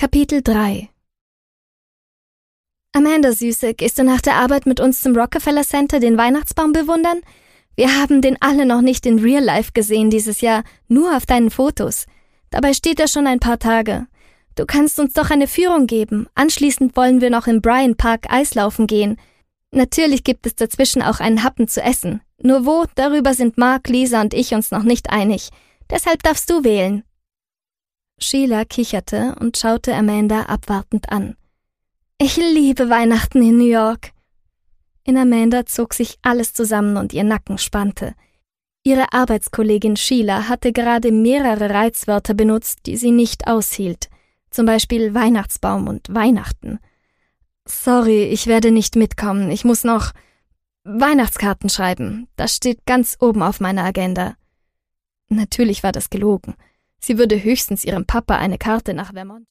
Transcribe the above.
Kapitel 3 Amanda, Süße, gehst du nach der Arbeit mit uns zum Rockefeller Center den Weihnachtsbaum bewundern? Wir haben den alle noch nicht in Real Life gesehen dieses Jahr, nur auf deinen Fotos. Dabei steht er schon ein paar Tage. Du kannst uns doch eine Führung geben. Anschließend wollen wir noch im Bryant Park Eislaufen gehen. Natürlich gibt es dazwischen auch einen Happen zu essen. Nur wo, darüber sind Mark, Lisa und ich uns noch nicht einig. Deshalb darfst du wählen. Sheila kicherte und schaute Amanda abwartend an. Ich liebe Weihnachten in New York. In Amanda zog sich alles zusammen und ihr Nacken spannte. Ihre Arbeitskollegin Sheila hatte gerade mehrere Reizwörter benutzt, die sie nicht aushielt. Zum Beispiel Weihnachtsbaum und Weihnachten. Sorry, ich werde nicht mitkommen. Ich muss noch Weihnachtskarten schreiben. Das steht ganz oben auf meiner Agenda. Natürlich war das gelogen. Sie würde höchstens ihrem Papa eine Karte nach Vermont